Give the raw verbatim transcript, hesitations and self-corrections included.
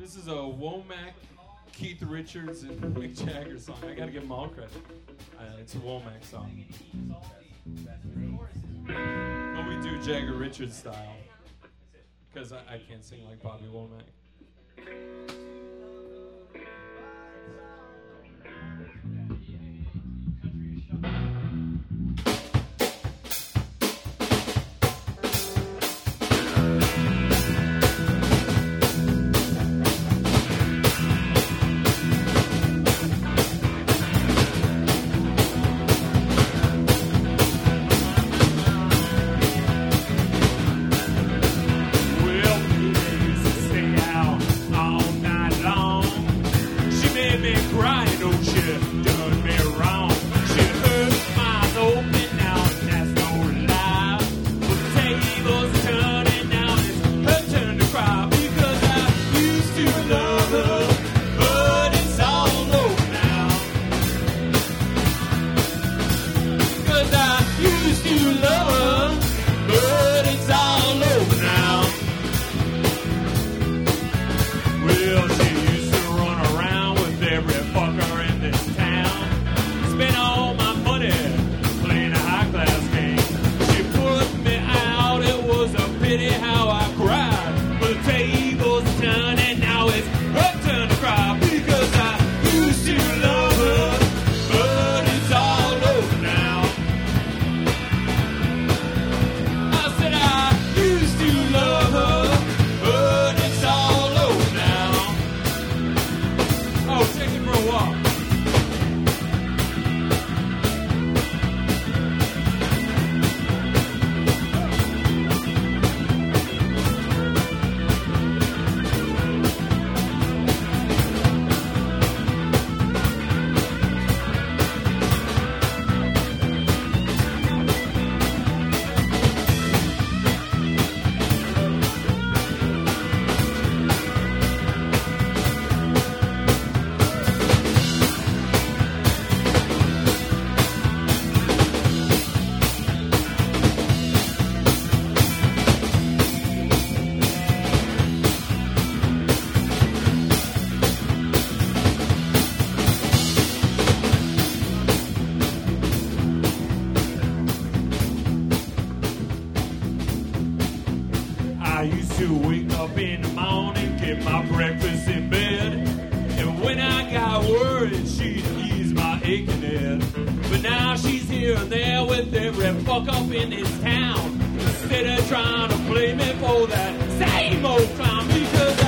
This is a Womack, Keith Richards, and Mick Jagger song. I gotta give them all credit. Uh, it's a Womack song. But we do Jagger Richards style. Because I, I can't sing like Bobby Womack. Fuck up in this town instead of trying to blame me for that same old clown because I